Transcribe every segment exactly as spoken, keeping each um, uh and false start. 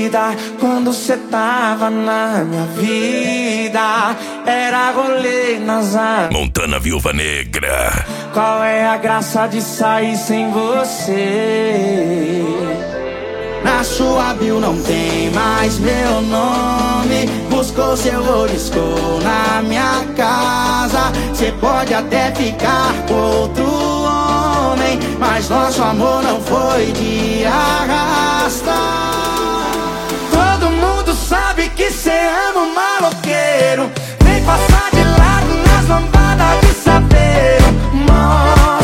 vida, quando cê tava na minha vida, era rolê nas águas. Montana Viúva Negra. Qual é a graça de sair sem você? Na sua bio não tem mais meu nome. Buscou seu oliscou na minha casa. Cê pode até ficar com outro homem, mas nosso amor não foi de arrasta. Todo mundo sabe que cê ama um maloqueiro. Vem passar de lado nas lambadas de saveiro. Mó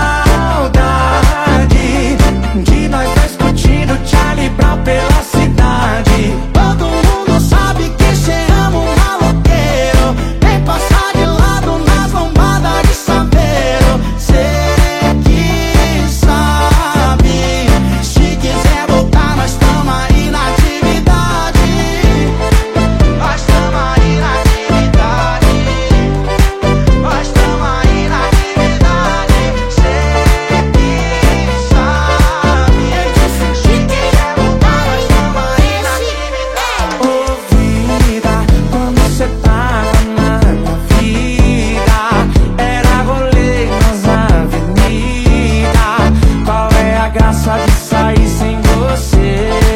saudade de nós dois curtindo Charlie Brown pela cidade. Todo mundo sabe que cê ama um maloqueiro. Vem passar de lado nas lambadas de saveiro. Cê que sabe, se quiser voltar nós tamo aí na atividade. Nós tamo aí na atividade. Nós tamo aí na atividade. Cê que sabe, se quiser voltar nós tamo aí na atividade. Ô vida, quando cê tava na minha vida, era rolê nas avenidas. Qual é a graça de sair sem você?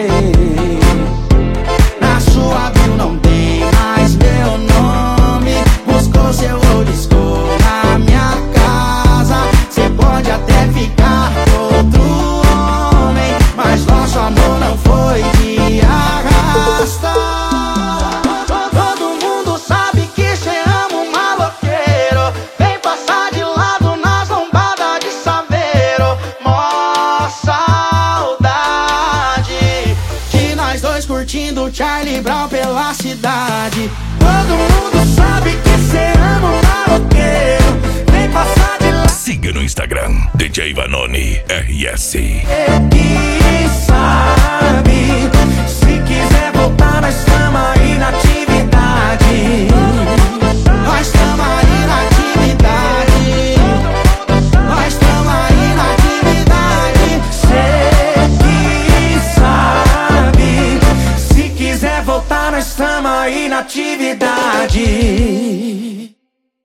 Na sua bio não tem mais meu nome. Buscou seu oliscou na minha casa. Cê pode até ficar com outro homem, mas nosso amor não foi de arrasta. Todo mundo sabe que cê ama um maloqueiro. Vem passar de lado nas lombadas de saveiro. Mó saudade de nós dois curtindo Charlie Brown pela cidade. Todo mundo sabe que cê ama um maloqueiro. Vem passar de lado. Siga no Instagram, D J Vanoni R S. Que sabe, se quiser voltar nós tamo aí na atividade. Nós tamo aí na atividade. Nós tamo aí na atividade. Cê que sabe, se quiser voltar nós tamo aí na atividade.